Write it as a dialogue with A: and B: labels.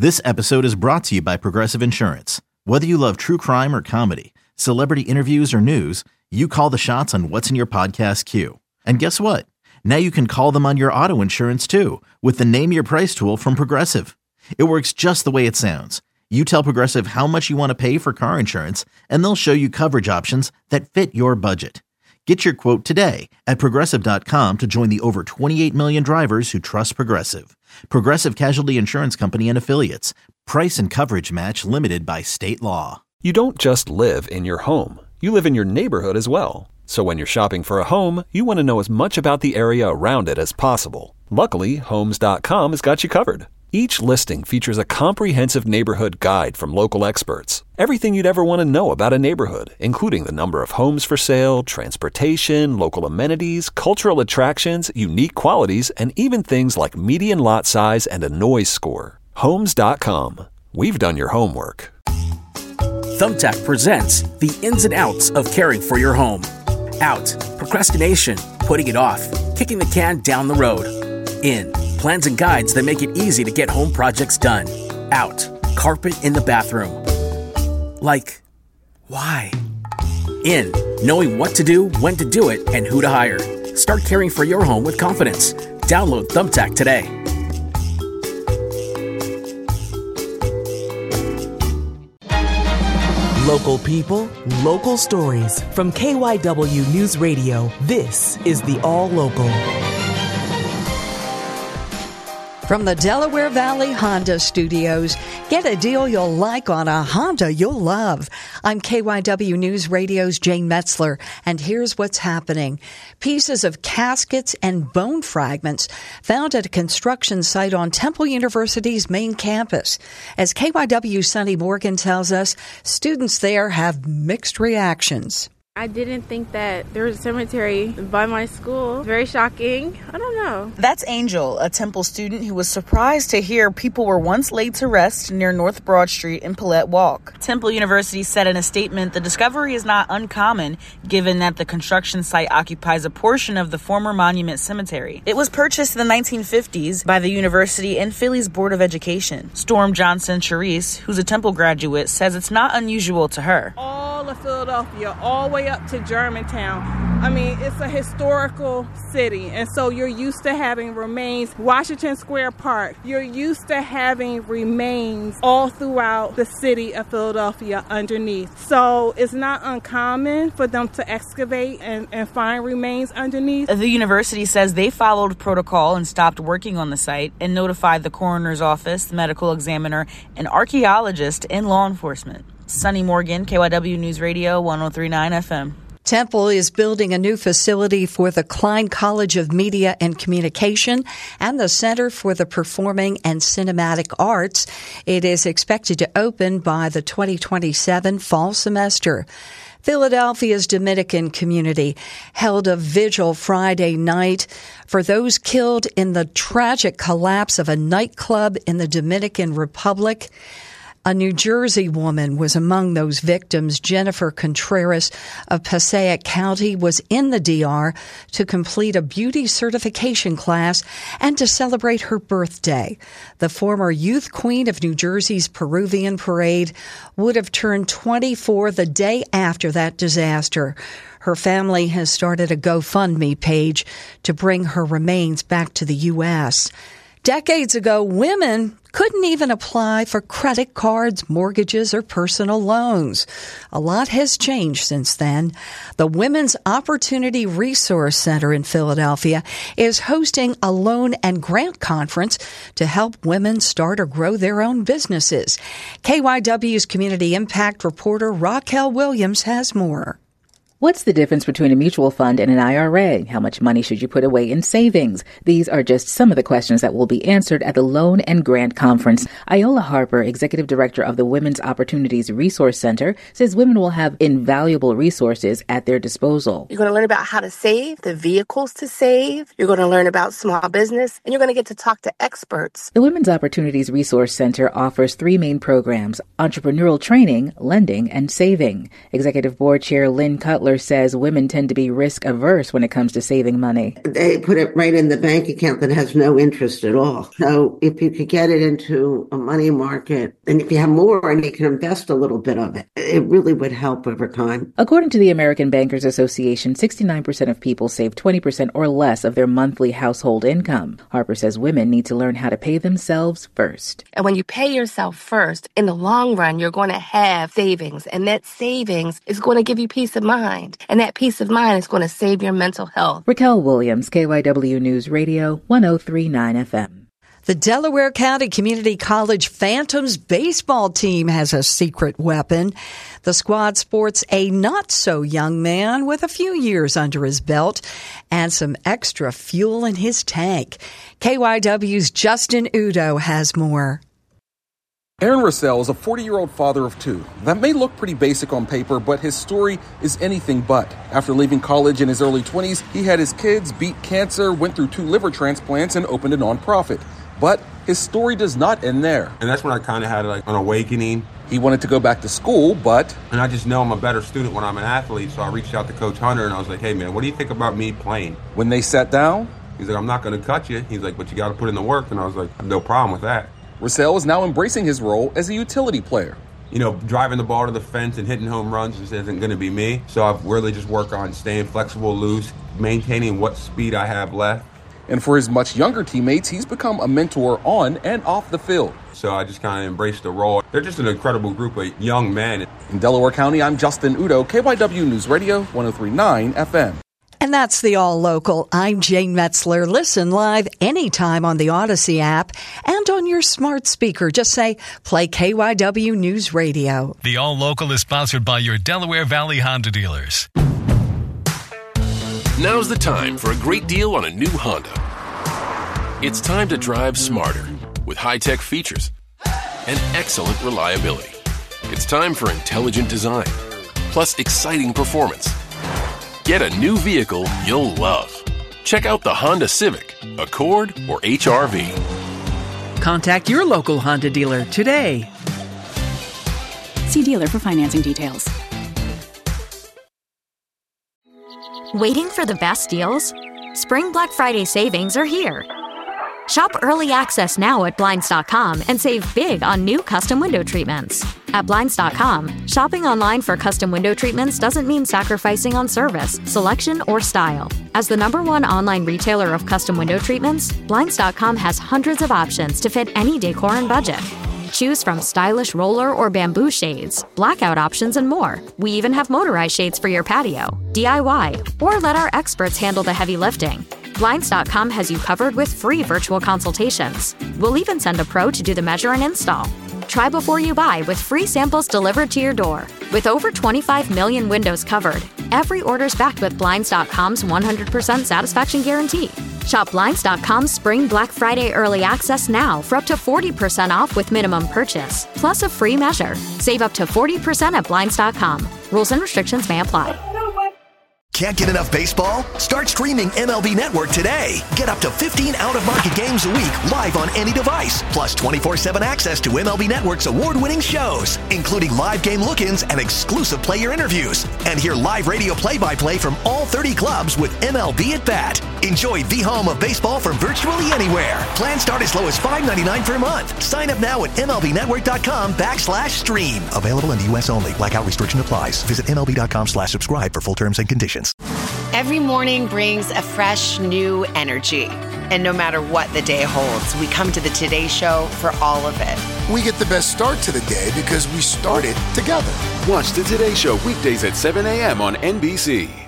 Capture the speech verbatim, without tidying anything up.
A: This episode is brought to you by Progressive Insurance. Whether you love true crime or comedy, celebrity interviews or news, you call the shots on what's in your podcast queue. And guess what? Now you can call them on your auto insurance too with the Name Your Price tool from Progressive. It works just the way it sounds. You tell Progressive how much you want to pay for car insurance, and they'll show you coverage options that fit your budget. Get your quote today at Progressive dot com to join the over twenty-eight million drivers who trust Progressive. Progressive Casualty Insurance Company and Affiliates. Price and coverage match limited by state law.
B: You don't just live in your home. You live in your neighborhood as well. So when you're shopping for a home, you want to know as much about the area around it as possible. Luckily, Homes dot com has got you covered. Each listing features a comprehensive neighborhood guide from local experts. Everything you'd ever want to know about a neighborhood, including the number of homes for sale, transportation, local amenities, cultural attractions, unique qualities, and even things like median lot size and a noise score. Homes dot com. We've done your homework.
C: Thumbtack presents the ins and outs of caring for your home. Out, procrastination, putting it off, kicking the can down the road. In, plans and guides that make it easy to get home projects done. Out, carpet in the bathroom. Like, why? In, knowing what to do, when to do it, and who to hire. Start caring for your home with confidence. Download Thumbtack today.
D: Local people, local stories. From K Y W News Radio, this is the All Local.
E: From the Delaware Valley Honda Studios, get a deal you'll like on a Honda you'll love. I'm K Y W News Radio's Jane Metzler, and here's what's happening. Pieces of caskets and bone fragments found at a construction site on Temple University's main campus. As K Y W's Sunny Morgan tells us, students there have mixed reactions.
F: I didn't think that there was a cemetery by my school. Very shocking. I don't know.
G: That's Angel, a Temple student who was surprised to hear people were once laid to rest near North Broad Street and Paulette Walk. Temple University said in a statement the discovery is not uncommon, given that the construction site occupies a portion of the former Monument Cemetery. It was purchased in the nineteen fifties by the university and Philly's Board of Education. Storm Johnson-Charisse, who's a Temple graduate, says it's not unusual to her.
H: All of Philadelphia, all the way up to Germantown. I mean, it's a historical city, and so you're used to having remains. Washington Square Park, you're used to having remains all throughout the city of Philadelphia underneath. So it's not uncommon for them to excavate and, and find remains underneath.
G: The university says they followed protocol and stopped working on the site and notified the coroner's office, the medical examiner, an archaeologist, and law enforcement. Sunny Morgan, K Y W News Radio, one oh three point nine F M.
E: Temple is building a new facility for the Klein College of Media and Communication and the Center for the Performing and Cinematic Arts. It is expected to open by the twenty twenty-seven fall semester. Philadelphia's Dominican community held a vigil Friday night for those killed in the tragic collapse of a nightclub in the Dominican Republic. A New Jersey woman was among those victims. Jennifer Contreras of Passaic County was in the D R to complete a beauty certification class and to celebrate her birthday. The former youth queen of New Jersey's Peruvian Parade would have turned twenty-four the day after that disaster. Her family has started a GoFundMe page to bring her remains back to the U S Decades ago, women couldn't even apply for credit cards, mortgages, or personal loans. A lot has changed since then. The Women's Opportunity Resource Center in Philadelphia is hosting a loan and grant conference to help women start or grow their own businesses. K Y W's community impact reporter Raquel Williams has more.
I: What's the difference between a mutual fund and an I R A? How much money should you put away in savings? These are just some of the questions that will be answered at the Loan and Grant Conference. Iola Harper, Executive Director of the Women's Opportunities Resource Center, says women will have invaluable resources at their disposal.
J: You're going to learn about how to save, the vehicles to save. You're going to learn about small business, and you're going to get to talk to experts.
I: The Women's Opportunities Resource Center offers three main programs: entrepreneurial training, lending, and saving. Executive Board Chair Lynn Cutler Messler says women tend to be risk averse when it comes to saving money.
K: They put it right in the bank account that has no interest at all. So if you could get it into a money market, and if you have more and you can invest a little bit of it, it really would help over time.
I: According to the American Bankers Association, sixty-nine percent of people save twenty percent or less of their monthly household income. Harper says women need to learn how to pay themselves first.
J: And when you pay yourself first, in the long run, you're going to have savings. And that savings is going to give you peace of mind. And that peace of mind is going to save your mental health.
I: Raquel Williams, K Y W News Radio, one oh three point nine F M.
E: The Delaware County Community College Phantoms baseball team has a secret weapon. The squad sports a not-so-young man with a few years under his belt and some extra fuel in his tank. K Y W's Justin Udo has more.
L: Aaron Russell is a forty-year-old father of two. That may look pretty basic on paper, but his story is anything but. After leaving college in his early twenties, he had his kids, beat cancer, went through two liver transplants, and opened a nonprofit. But his story does not end there.
M: And that's when I kind of had like an awakening.
L: He wanted to go back to school, but...
M: And I just know I'm a better student when I'm an athlete, so I reached out to Coach Hunter and I was like, hey man, what do you think about me playing?
L: When they sat down...
M: He's like, I'm not going to cut you. He's like, but you got to put in the work. And I was like, I have no problem with that.
L: Russell is now embracing his role as a utility player.
M: You know, driving the ball to the fence and hitting home runs just isn't going to be me. So I've really just worked on staying flexible, loose, maintaining what speed I have left.
L: And for his much younger teammates, he's become a mentor on and off the field.
M: So I just kind of embraced the role. They're just an incredible group of young men.
L: In Delaware County, I'm Justin Udo, K Y W News Radio, one oh three point nine F M.
E: And that's the All Local. I'm Jane Metzler. Listen live anytime on the Odyssey app and on your smart speaker. Just say, play K Y W News Radio.
N: The All Local is sponsored by your Delaware Valley Honda dealers.
O: Now's the time for a great deal on a new Honda. It's time to drive smarter with high-tech features and excellent reliability. It's time for intelligent design, plus exciting performance. Get a new vehicle you'll love. Check out the Honda Civic, Accord, or H R V.
D: Contact your local Honda dealer today.
P: See dealer for financing details.
Q: Waiting for the best deals? Spring Black Friday savings are here. Shop early access now at Blinds dot com and save big on new custom window treatments. At Blinds dot com, shopping online for custom window treatments doesn't mean sacrificing on service, selection, or style. As the number one online retailer of custom window treatments, Blinds dot com has hundreds of options to fit any decor and budget. Choose from stylish roller or bamboo shades, blackout options, and more. We even have motorized shades for your patio, D I Y, or let our experts handle the heavy lifting. Blinds dot com has you covered with free virtual consultations. We'll even send a pro to do the measure and install. Try before you buy with free samples delivered to your door. With over twenty-five million windows covered, every order's backed with Blinds dot com's one hundred percent satisfaction guarantee. Shop Blinds dot com's Spring Black Friday Early Access now for up to forty percent off with minimum purchase, plus a free measure. Save up to forty percent at Blinds dot com. Rules and restrictions may apply.
R: Can't get enough baseball? Start streaming M L B Network today. Get up to fifteen out-of-market games a week live on any device, plus twenty-four seven access to M L B Network's award-winning shows, including live game look-ins and exclusive player interviews. And hear live radio play-by-play from all thirty clubs with M L B at Bat. Enjoy the home of baseball from virtually anywhere. Plans start as low as five ninety-nine per month. Sign up now at MLBnetwork.com backslash stream. Available in the U S only. Blackout restriction applies. Visit MLB.com slash subscribe for full terms and conditions.
S: Every morning brings a fresh, new energy. And no matter what the day holds, we come to the Today Show for all of it.
T: We get the best start to the day because we started together.
U: Watch the Today Show weekdays at seven a.m. on N B C.